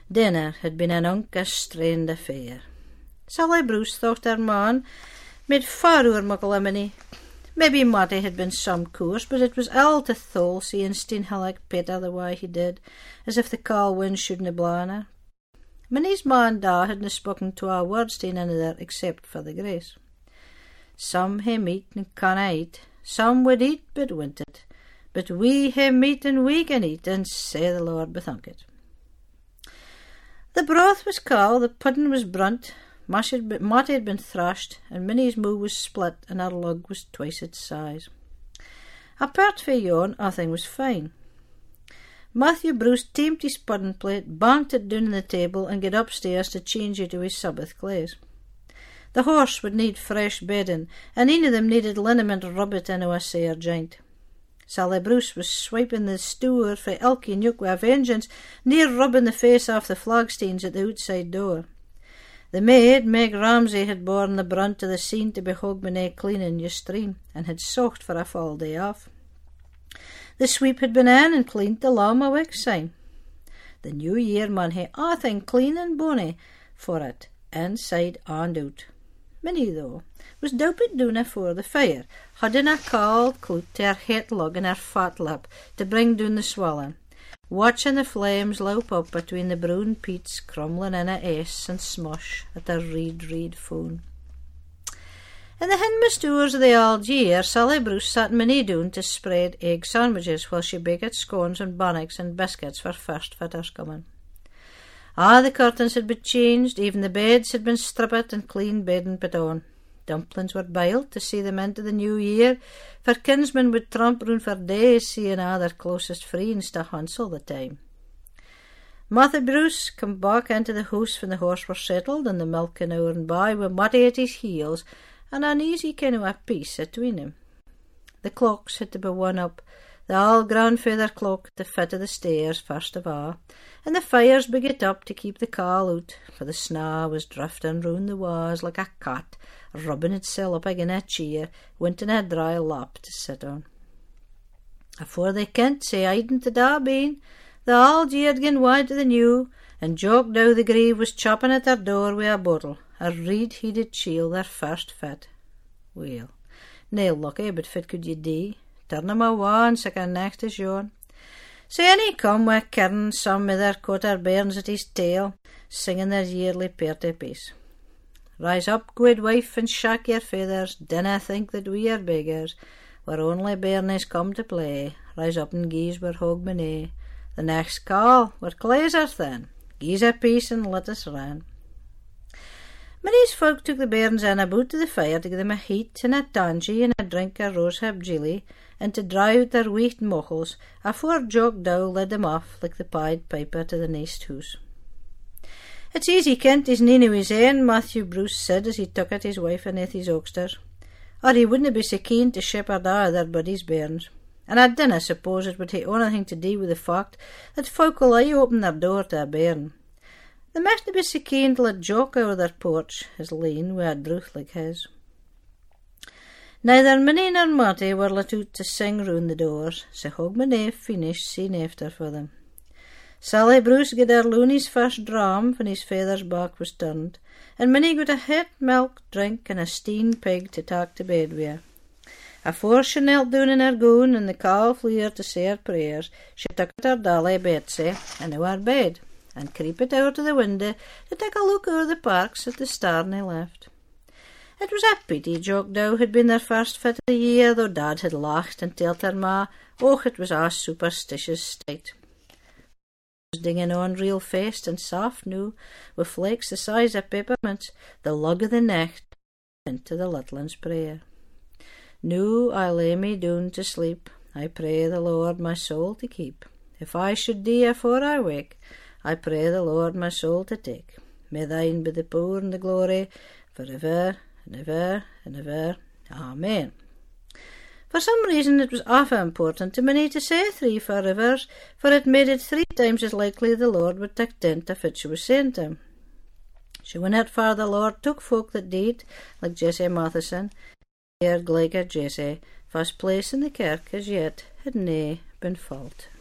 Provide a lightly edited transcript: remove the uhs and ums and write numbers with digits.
Dinner had been an unconstrained affair. Sally Bruce thought her man made far ower muckle lemony. Maybe Matty had been some course, but it was all to thole seeing Steenhillock Peter the way he did, as if the cauld wind shouldna blaw her. Minnie's man da hadna spoken to a word to another except for the grace. Some hae meat and canna eat, some would eat but wint it, but we hae meat and we can eat, and say the Lord bethunk it. The broth was cauld, the pudding was brunt, Matty had been thrashed, and Minnie's moo was split, and her lug was twice its size. Apart fae yon, everything was fine. Matthew Bruce teamed his pudding plate, banged it down on the table, and get upstairs to change it to his Sabbath clothes. The horse would need fresh bedding, and een of them needed liniment rubbit into a sair joint. Sally Bruce was swiping the stoor for Elkie Nook with a vengeance, near rubbing the face off the flagstones at the outside door. The maid, Meg Ramsay, had borne the brunt of the scene to be Hogmanay cleaning yestreen, and had socht for a full day off. The sweep had been in and cleaned the lamb a week syne. The new year man hae a'thing clean and bonny for it, inside and out. Minnie, though, was dopit doon afore the fire, holding a cauld clout to her het lug and her fat lip to bring down the swelling, watching the flames loup up between the brown peats crumbling in a ice and smush at the reed phone. In the hinmost hours of the old year, Sally Bruce sat Minnie down to spread egg sandwiches while she baked scones and bannocks and biscuits for first fitters coming. The curtains had been changed, even the beds had been stripped and clean bedding put on. Dumplings were biled to see them into the new year, for kinsmen would tramp round for days seeing their closest friends to hansel the time. Matthew Bruce come back into the house when the horse were settled and the milk an hour and by, with Matty at his heels and an easy kind of a peace atween them. The clocks had to be won up, the old grandfather clock at the foot of the stairs first of all, and the fires be get up to keep the coal out, for the snaw was drifting round the walls like a cat rubbing itself up again a chair, wanting a dry lap to sit on. Afore they kent say Aiden to Darbeen, the old year had gone wide to the new, and Jock Dow the Grieve was chopping at her door with a bottle, a reed-heated shield their first fit. Well, nae lucky, but fit could ye do. Turn him awa and sic a next as yon. Say any come wi' Kern, some of their cotter bairns at his tail, singing their yearly party piece. Rise up, good wife, and shack your feathers, dinna think that we are beggars, we're only bairnies come to play, rise up and gies we're Hogmanay, the next call, we're clays are thin, gies a piece and let us run. Minnie's folk took the bairns in about to the fire to give them a heat and a tangy and a drink of rosehip jelly, and to dry out their wheat muckles, afore Jock Dow led them off like the Pied Piper to the next house. It's easy kent he's none of his ain, Matthew Bruce said as he took at his wife and his oxters, or he wouldna be so keen to shepherd a' their buddies' bairns, and I dinna suppose it would hae onything to do with the fact that folk will aye open their door to a bairn. They mustna be so keen to let Jock out of their porch, his lean wi' a drouth like his. Neither Minnie nor Matty were let out to sing round the doors, so Hogmanay finished soon after for them. Sally Bruce got her loony's first dram when his father's back was turned, and Minnie got a het milk drink and a steen pig to tak to bed with her. Afore she knelt down in her gown and the cow flew her to say her prayers, she took at her dolly Betsy into her bed, and creeped out of the window to take a look over the parks at the starn he left. It was a pity Jock Dow had been their first fit of the year, though Dad had laughed and told her ma, it was a superstitious state. It was dinging on real fast and soft noo, with flakes the size of peppermints, the lug of the necht into the little un's prayer. Noo I lay me down to sleep, I pray the Lord my soul to keep. If I should die afore I wake, I pray the Lord my soul to take. May thine be the power and the glory, for ever and ever and ever. Amen. For some reason it was awful important to Minnie to say 3 forevers, for it made it 3 times as likely the Lord would take tent if it she was saying to him. She went out far the Lord took folk that did, like Jessie Matheson, here Gleica Jessie, first place in the kirk as yet had nae been fault.